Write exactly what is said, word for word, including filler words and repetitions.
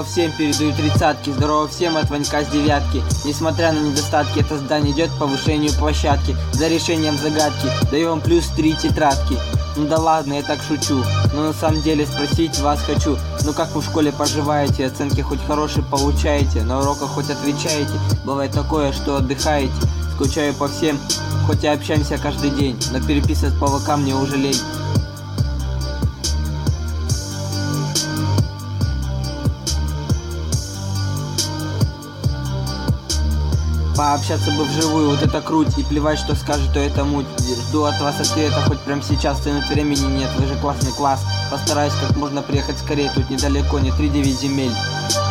Здорово всем, передаю тридцатки. Здорово всем от Ванька с девятки. Несмотря на недостатки, это здание идет к повышению площадки. За решением загадки даю вам плюс три тетрадки. Ну да ладно, я так шучу. Но на самом деле спросить вас хочу. Ну как вы в школе поживаете? Оценки хоть хорошие получаете? На уроках хоть отвечаете? Бывает такое, что отдыхаете? Скучаю по всем, хоть и общаемся каждый день. Но переписывать по ВК мне уже лень. Пообщаться бы вживую, вот это круть. И плевать, что скажет, то это муть. Жду от вас ответа, хоть прямо сейчас. Тянуть времени нет, вы же классный класс. Постараюсь как можно приехать скорее, тут недалеко, не три девять земель.